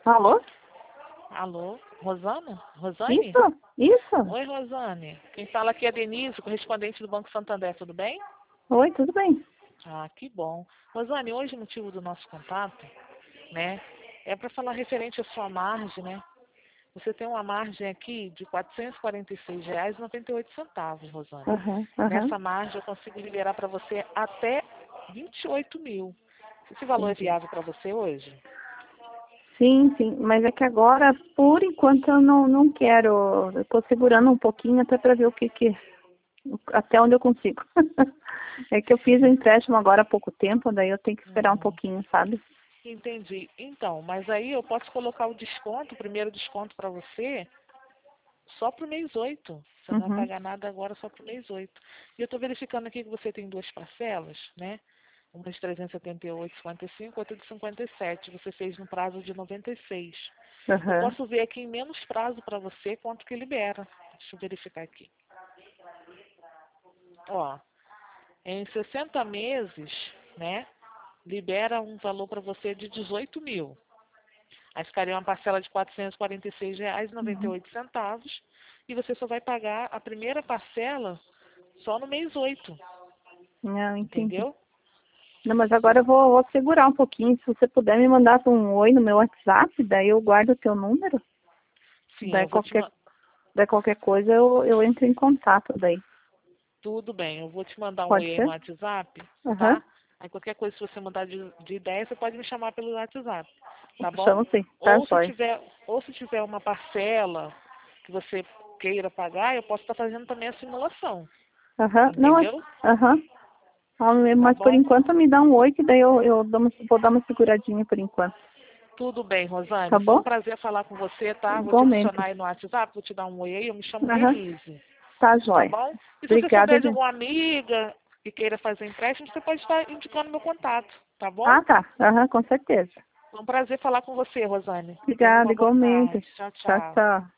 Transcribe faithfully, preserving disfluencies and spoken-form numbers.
Alô? Alô, Rosana? Rosane? Isso? Isso? Oi, Rosane. Quem fala aqui é Denise, correspondente do Banco Santander, tudo bem? Oi, tudo bem? Ah, que bom. Rosane, hoje o motivo do nosso contato, né, é para falar referente à sua margem, né? Você tem uma margem aqui de quatrocentos e quarenta e seis reais e noventa e oito centavos, Rosane. Aham, aham. Nessa margem eu consigo liberar para você até vinte e oito mil. Esse valor é Entendi. viável para você hoje? Sim, sim, mas é que agora, por enquanto, eu não, não quero. Eu tô segurando um pouquinho até para ver o que que. Até onde eu consigo. É que eu fiz o empréstimo agora há pouco tempo, daí eu tenho que esperar um Uhum. pouquinho, sabe? Entendi. Então, mas aí eu posso colocar o desconto, o primeiro desconto para você, só para o mês oito. Você não vai Uhum. pagar nada agora, só para o mês oito. E eu estou verificando aqui que você tem duas parcelas, né? Uma de trezentos e setenta e oito vírgula cinquenta e cinco, outra de cinquenta e sete. Você fez no prazo de noventa e seis. Eu Aham. posso ver aqui em menos prazo para você quanto que libera. Deixa eu verificar aqui. Ó, em sessenta meses, né? Libera um valor para você de dezoito mil. Aí ficaria uma parcela de quatrocentos e quarenta e seis reais e noventa e Uhum. oito centavos e você só vai pagar a primeira parcela só no mês oito, Não, entendi. entendeu? Não, mas agora eu vou, vou segurar um pouquinho. Se você puder me mandar um oi no meu WhatsApp, daí eu guardo o teu número. Sim, Daí eu vou te qualquer, mandar. daí qualquer coisa eu, eu entro em contato daí. Tudo bem, eu vou te mandar um Pode oi aí no ser? WhatsApp, Aham. tá? Aí qualquer coisa, se você mudar de, de ideia, você pode me chamar pelo WhatsApp, tá bom? Chamo sim. Tá, Ou se jóia. tiver, ou se tiver uma parcela que você queira pagar, eu posso estar fazendo também a simulação, Aham. Não, é- entendeu? aham. Ah, Tá mas por bom? enquanto me dá um oi, que daí eu, eu dou uma, vou dar uma seguradinha por enquanto. Tudo bem, Tá Rosane. Foi um bom? prazer falar com você, tá? Vou te Igualmente. adicionar aí no WhatsApp, vou te dar um oi aí. Eu me chamo Aham. Denise, Tá, tá jóia. bom? E se você Obrigada, souber de gente. alguma amiga que queira fazer empréstimo, você pode estar indicando meu contato, tá bom? Ah, tá. Aham, com certeza. Foi um prazer falar com você, Rosane. Tenha Obrigada, uma boa igualmente. tarde. Tchau, Tchau, tchau. tchau.